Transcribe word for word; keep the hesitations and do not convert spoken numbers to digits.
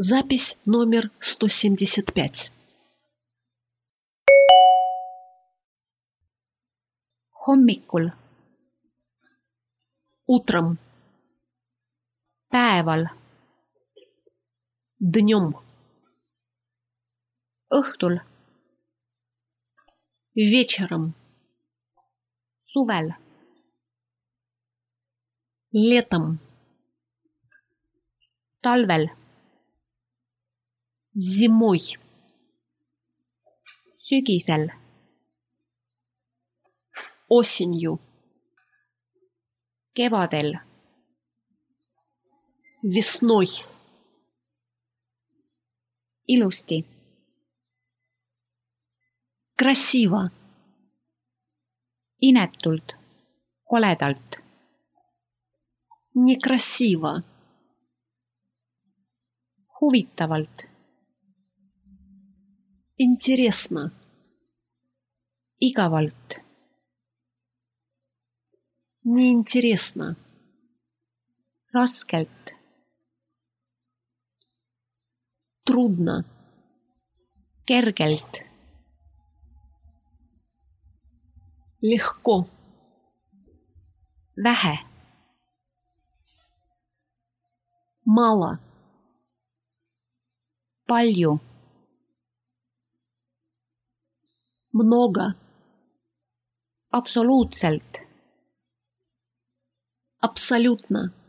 Запись номер сто семьдесят пять. Hommikul, Утром, päeval, днем, õhtul, вечером, suvel, летом, talvel, зимой, sügisel, осенью, kevadel, весной, ilusti, красиво, inetult, koledalt, некрасиво, huvitavalt, интересно, igavalt, неинтересно, raskelt, трудно, kergelt, легко, vähe, мало, palju, много, absoluutselt, абсолютно,